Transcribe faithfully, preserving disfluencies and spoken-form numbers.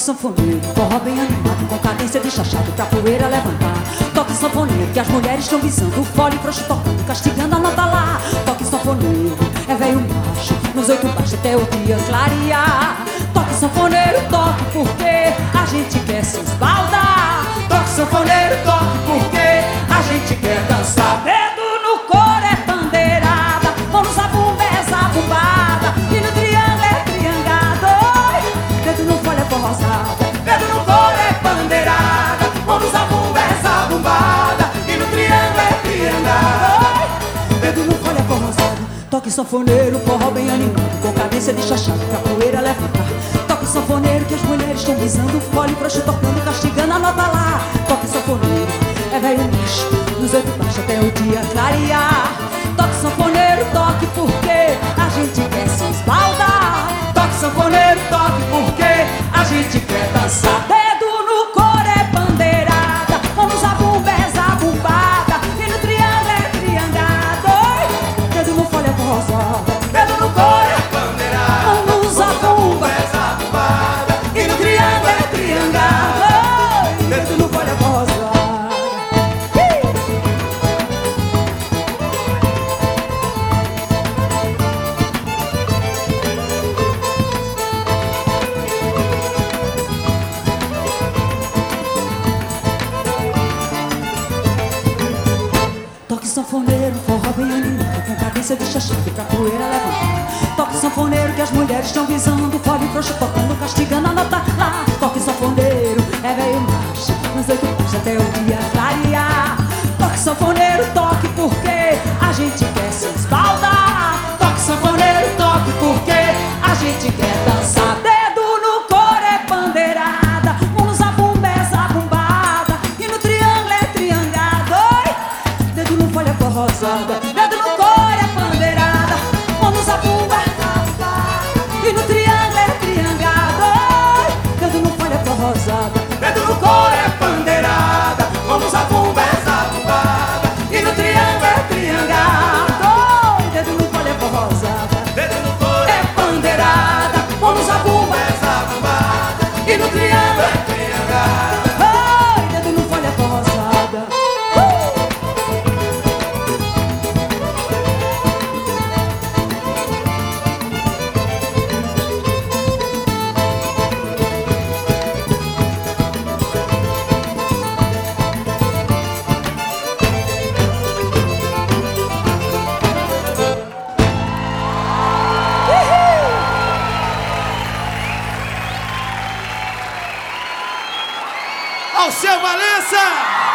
sanfoneiro, forró bem animado, com cadência de chachado pra poeira levantar. Toque sanfoneiro, que as mulheres estão visando, o fole frouxo tocando, castigando a nota lá. Toque sanfoneiro, é velho macho, nos oito baixos até o dia clarear. Toque sanfoneiro, toque porque a gente quer se esbaldar. Toque sanfoneiro, toque porque a gente quer dançar. Dedo no couro é bandeirada, mão no zabumba é zabumbada, e no triângulo é triangado. Dedo no folha é forrosada, dedo no couro é bandeirada, mão no zabumba é zabumbada, e no triângulo é triangado. Dedo no folha é forrosada. Toque sanfoneiro, forró bem animado, com cadência de chachado pra poeira levantar. Toque sanfoneiro, que as mulheres estão visando, o fole frouxo tocando, castigando a nota lá. Toque sanfoneiro, é velho macho, nos oito baixos até o dia clarear. Toque sanfoneiro, toque porque a gente quer se esbaldar. Toque sanfoneiro, toque porque a gente quer dançar. Dedo no couro é bandeirada, mão no zabumba é zabumbada, e no triângulo é triangado. Dedo no folha é forrosada, dedo no couro é bandeirada, mão no zabumba é zabumbada, e no triângulo é triangado. Dedo no folha é forrosada. Toque sanfoneiro, forró bem animado, com cadência de chachado pra poeira levantar. Toque sanfoneiro, que as mulheres estão visando, fole frouxo tocando, castigando a nota lá. Toque sanfoneiro, é velho macho, nos oito baixos até o dia clarear. Toque sanfoneiro, toque porque a gente quer se esbaldar. Toque sanfoneiro, toque porque a gente quer dançar. Dedo no couro é bandeirada, mão no zabumba é zabumbada, e no triângulo é triangado. Dedo no folha forrosada, dedo no couro é bandeirada, mão no zabumba é zabumbada, e no triângulo é triangado. Dedo no folha forrosada, dedo no couro é bandeirada, mão no zabumba é zabumbada, e no triângulo é triangado. Dedo no folha forrosada, dedo no couro é bandeirada, mão no zabumba é zabumbada, e no triângulo é triangado. Dedo no folha forrosada. Alceu Valença!